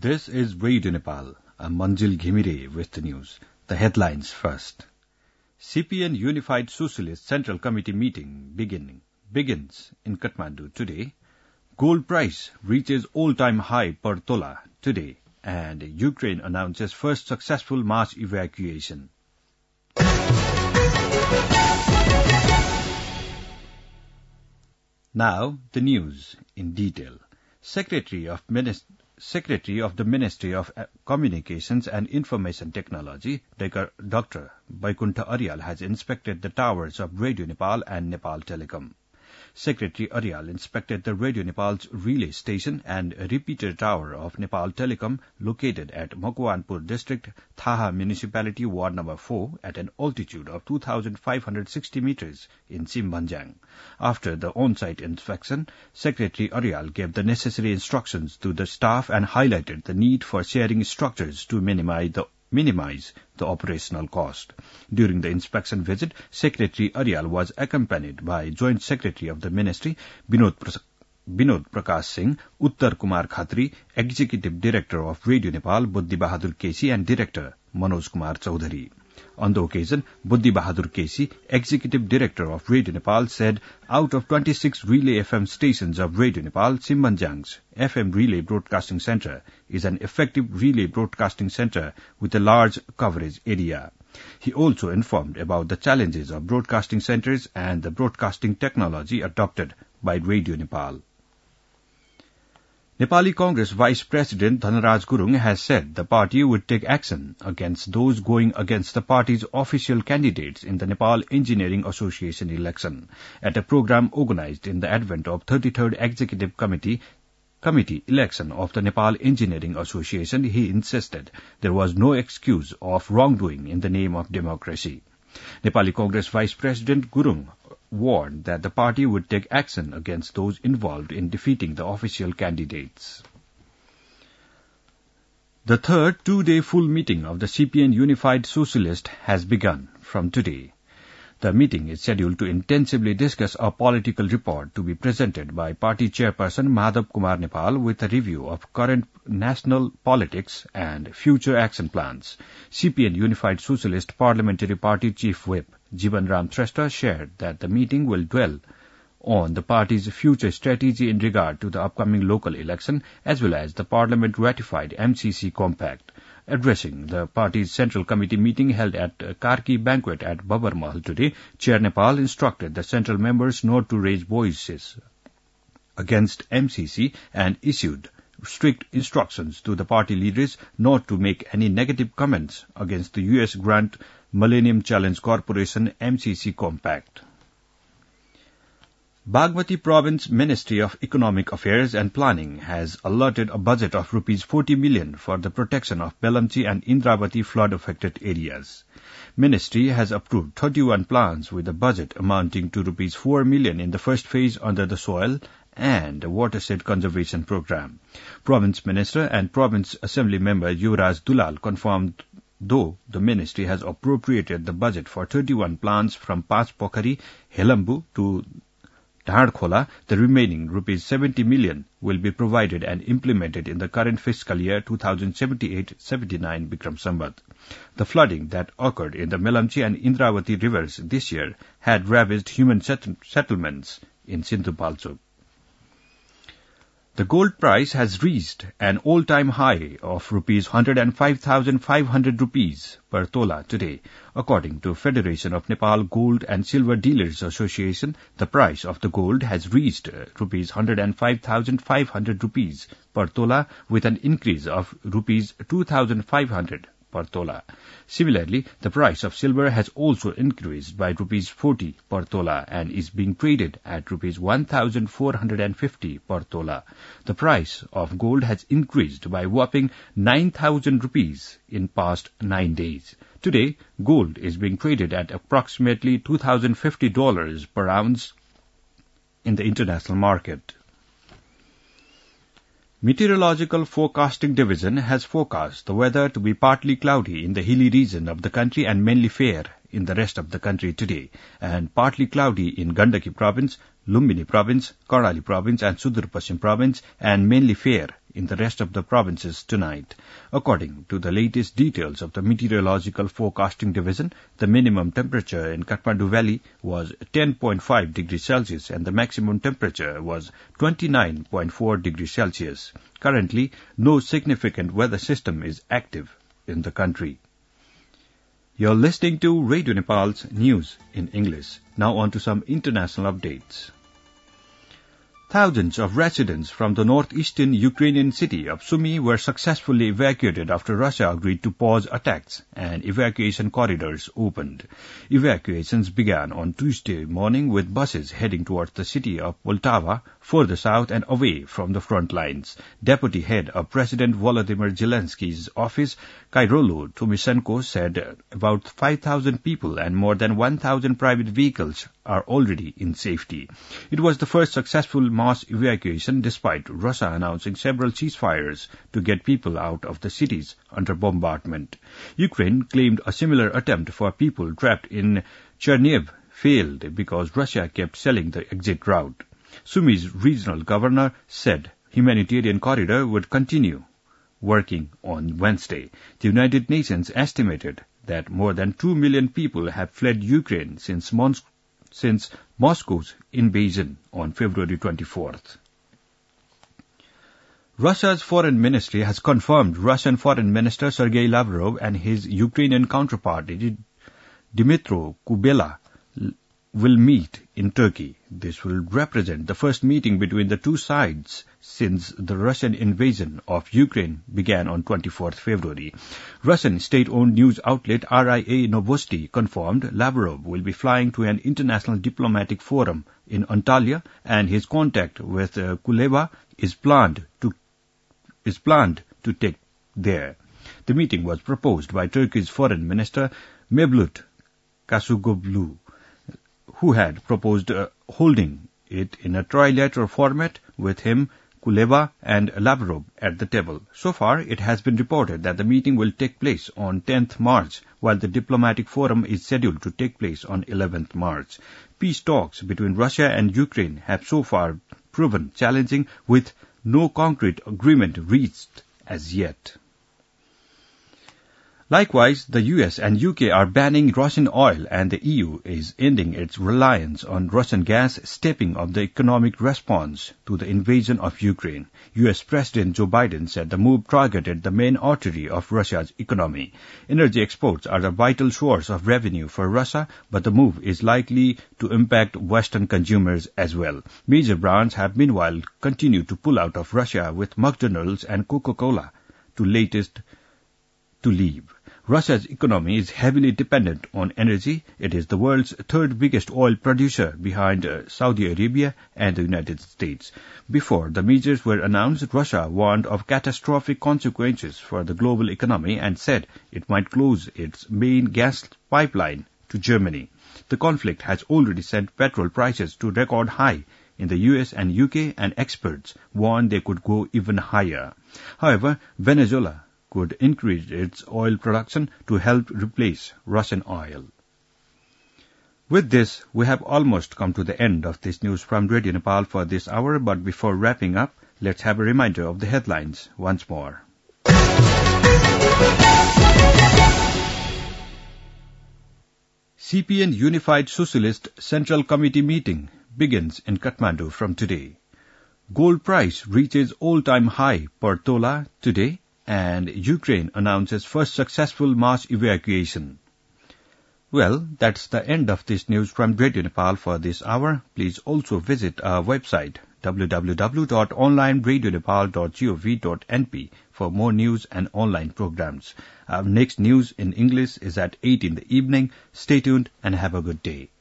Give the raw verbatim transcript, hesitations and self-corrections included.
This is Radio Nepal. I'm Manjil Ghimire with the news. The headlines first. C P N Unified Socialist Central Committee meeting beginning begins in Kathmandu today. Gold price reaches all-time high per tola today, and Ukraine announces first successful mass evacuation. Now, the news in detail. Secretary of, Minis- Secretary of the Ministry of Communications and Information Technology, Doctor Vaikuntha Aryal, has inspected the towers of Radio Nepal and Nepal Telecom. Secretary Aryal inspected the Radio Nepal's relay station and repeater tower of Nepal Telecom located at Makwanpur District, Thaha Municipality, Ward Number four at an altitude of two thousand five hundred sixty meters in Simbhanjang. After the on-site inspection, Secretary Aryal gave the necessary instructions to the staff and highlighted the need for sharing structures to minimize the minimize the operational cost. During the inspection visit, Secretary Aryal was accompanied by Joint Secretary of the Ministry, Binod, Pras- Binod Prakash Singh, Uttar Kumar Khatri, Executive Director of Radio Nepal, Buddhi Bahadur Kesi, and Director Manoj Kumar Chaudhary. On the occasion, Buddhi Bahadur Kesi, Executive Director of Radio Nepal, said out of twenty-six relay F M stations of Radio Nepal, Simbhanjang's F M Relay Broadcasting Center is an effective relay broadcasting center with a large coverage area. He also informed about the challenges of broadcasting centers and the broadcasting technology adopted by Radio Nepal. Nepali Congress Vice President Dhanaraj Gurung has said the party would take action against those going against the party's official candidates in the Nepal Engineering Association election. At a program organized in the advent of thirty-third Executive Committee Committee election of the Nepal Engineering Association, he insisted there was no excuse of wrongdoing in the name of democracy. Nepali Congress Vice President Gurung warned that the party would take action against those involved in defeating the official candidates. The third two-day full meeting of the C P N Unified Socialist has begun from today. The meeting is scheduled to intensively discuss a political report to be presented by party chairperson Madhav Kumar Nepal with a review of current national politics and future action plans. C P N Unified Socialist Parliamentary Party Chief Whip Jivan Ram Shrestha shared that the meeting will dwell on the party's future strategy in regard to the upcoming local election as well as the Parliament-ratified M C C Compact. Addressing the party's Central Committee meeting held at Karki Banquet at Babar Mahal today, Chair Nepal instructed the central members not to raise voices against M C C and issued strict instructions to the party leaders not to make any negative comments against the U S grant Millennium Challenge Corporation M C C Compact. Bagmati Province Ministry of Economic Affairs and Planning has allotted a budget of rupees forty million for the protection of Belamchi and Indravati flood-affected areas. Ministry has approved thirty-one plans with a budget amounting to rupees four million in the first phase under the soil and watershed conservation program. Province Minister and Province Assembly Member Yuvraj Dulal confirmed though the ministry has appropriated the budget for thirty-one plans from Panchpokhari, Helambu to Dhardkhola, the remaining rupees seventy million will be provided and implemented in the current fiscal year two thousand seventy-eight seventy-nine Bikram Sambat. The flooding that occurred in the Melamchi and Indravati rivers this year had ravaged human set- settlements in Sindhupalchok. The gold price has reached an all-time high of rupees one hundred five thousand five hundred rupees per tola today. According to Federation of Nepal Gold and Silver Dealers Association, the price of the gold has reached rupees one hundred five thousand five hundred rupees per tola with an increase of rupees two thousand five hundred per tola. Similarly, the price of silver has also increased by rupees forty per tola and is being traded at rupees one thousand four hundred fifty per tola. The price of gold has increased by whopping nine thousand rupees in past nine days. Today, gold is being traded at approximately two thousand fifty dollars per ounce in the international market. Meteorological Forecasting Division has forecast the weather to be partly cloudy in the hilly region of the country and mainly fair in the rest of the country today, and partly cloudy in Gandaki Province, Lumbini Province, Karnali Province and Sudur Paschim Province, and mainly fair in the rest of the provinces tonight. According to the latest details of the Meteorological Forecasting Division, the minimum temperature in Kathmandu Valley was ten point five degrees Celsius and the maximum temperature was twenty-nine point four degrees Celsius. Currently, no significant weather system is active in the country. You're listening to Radio Nepal's news in English. Now on to some international updates. Thousands of residents from the northeastern Ukrainian city of Sumy were successfully evacuated after Russia agreed to pause attacks and evacuation corridors opened. Evacuations began on Tuesday morning with buses heading towards the city of Poltava, further south and away from the front lines. Deputy head of President Volodymyr Zelensky's office, Kyrylo Tomishenko, said about five thousand people and more than one thousand private vehicles are already in safety. It was the first successful mass evacuation despite Russia announcing several ceasefires to get people out of the cities under bombardment. Ukraine claimed a similar attempt for people trapped in Chernihiv failed because Russia kept selling the exit route. Sumy's regional governor said humanitarian corridor would continue working on Wednesday. The United Nations estimated that more than two million people have fled Ukraine since Moscow since Moscow's invasion on February twenty-fourth. Russia's foreign ministry has confirmed Russian Foreign Minister Sergei Lavrov and his Ukrainian counterpart Dmytro Kuleba will meet in Turkey. This will represent the first meeting between the two sides since the Russian invasion of Ukraine began on twenty-fourth February. Russian state-owned news outlet R I A Novosti confirmed Lavrov will be flying to an international diplomatic forum in Antalya and his contact with uh, Kuleba is planned to is planned to take there. The meeting was proposed by Turkey's Foreign Minister Mevlut Kasugoglu, who had proposed uh, holding it in a trilateral format with him, Kuleba and Lavrov at the table. So far, it has been reported that the meeting will take place on tenth March, while the diplomatic forum is scheduled to take place on eleventh March. Peace talks between Russia and Ukraine have so far proven challenging, with no concrete agreement reached as yet. Likewise, the U S and U K are banning Russian oil and the E U is ending its reliance on Russian gas, stepping up the economic response to the invasion of Ukraine. U S President Joe Biden said the move targeted the main artery of Russia's economy. Energy exports are a vital source of revenue for Russia, but the move is likely to impact Western consumers as well. Major brands have meanwhile continued to pull out of Russia, with McDonald's and Coca-Cola to latest to leave. Russia's economy is heavily dependent on energy. It is the world's third biggest oil producer behind uh, Saudi Arabia and the United States. Before the measures were announced, Russia warned of catastrophic consequences for the global economy and said it might close its main gas pipeline to Germany. The conflict has already sent petrol prices to record high in the U S and U K, and experts warn they could go even higher. However, Venezuela could increase its oil production to help replace Russian oil. With this, we have almost come to the end of this news from Radio Nepal for this hour, but before wrapping up, let's have a reminder of the headlines once more. C P N Unified Socialist Central Committee meeting begins in Kathmandu from today. Gold price reaches all-time high per tola today, and Ukraine announces first successful mass evacuation. Well, that's the end of this news from Radio Nepal for this hour. Please also visit our website w w w dot online radio nepal dot gov dot n p for more news and online programs. Our next news in English is at eight in the evening. Stay tuned and have a good day.